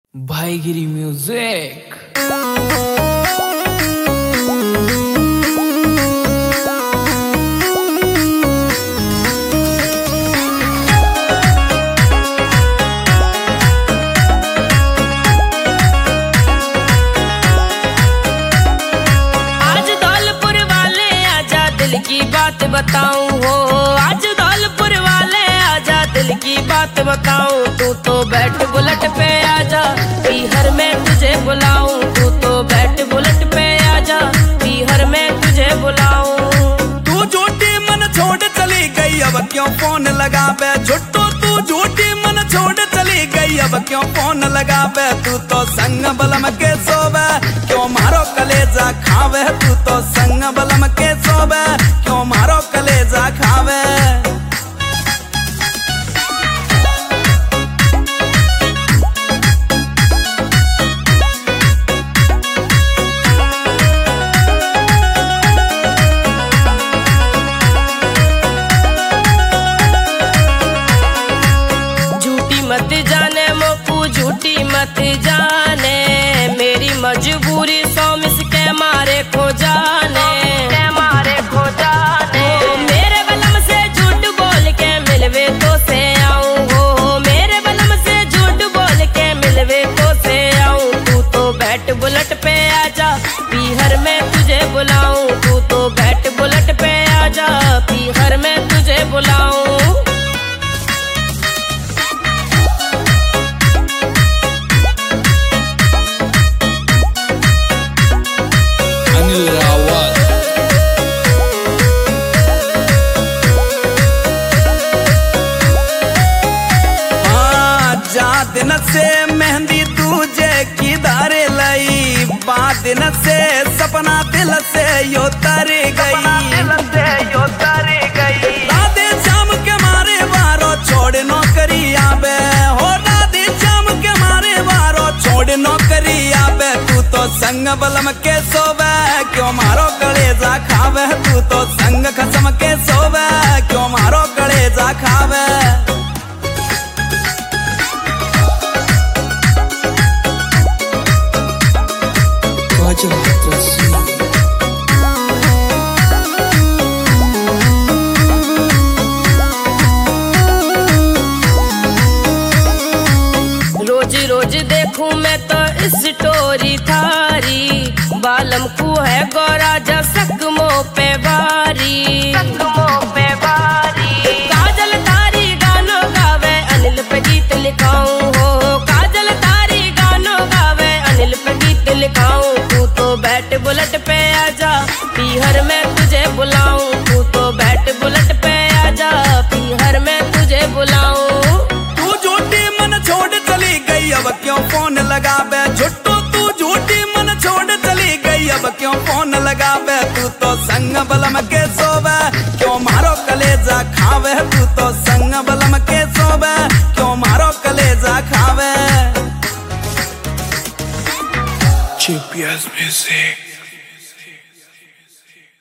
भाईगिरी music. की बात बताऊं हो आज धौलपुर वाले आजा दिल की बात बताऊं। तू तो बैठ बुलेट पे आजा पीहर में तुझे बुलाऊं। तू तो बैठ बुलेट पे आजा पीहर में तुझे बुलाऊं। तू झूठी मन छोड़ चली गई अब क्यों फोन लगावे झुट्टो। तू झूठी मन छोड़ चली गई अब क्यों फोन लगावे। तू तो संग बलम के सोवे क्यों मारो कलेजा खावे। तू तो संग बलम के सोवे क्यों मारो कलेजा खावे। मत जाने मोकू झूठी मत जाने मेरी मजबूरी सौमिस के मारे खो जाने। मेरे बलम से झूठ बोल के मिलवे तो से आऊं हो। मेरे बलम से झूठ बोल के मिलवे तो से आऊं। तू तो बैठ बुलेट पे आजा पीहर में तुझे बुलाऊं। तू तो बैठ बुलेट पे आजा पीहर में तुझे बुलाऊं। दिन से मेहंदी तुझे की धारे लाई दिन से सपना दिल से यो तारे गई। राधे शाम के मारे बारो छोड़ नौकरी आबे हो। राधे शाम के मारे बारो छोड़ नौकरी आबे। तू तो संग बलम के सोवे क्यों मारो कलेजा खावे। तू तो संग खसम के सोवे क्यों मारो कलेजा खावे। रोज रोज देखूं मैं तो इस स्टोरी थारी बालम को है गौरा जसक मुँह पे बारी। काजल तारी गानों गावे अनिल पे गीत लिखाऊं हो। काजल तारी गानों गावे अनिल पे गीत लिखाऊं। तू तो बैठ बुलेट पे आजा पीहर में तुझे बुलाऊं। तू तो बैठ बुलेट पे आजा पीहर में तुझे बुलाऊं। तू झूठी मन छोड़ चली गई अब क्यों फोन लगावे झुट्टो। तू झूठी मन छोड़ चली गई अब क्यों फोन लगावे। तू तो संग बलम के सोवे क्यों मारो कलेजा खावे। तू तो संग बलम के सोवे क्यों मारो कलेजा खावे। GPS Music।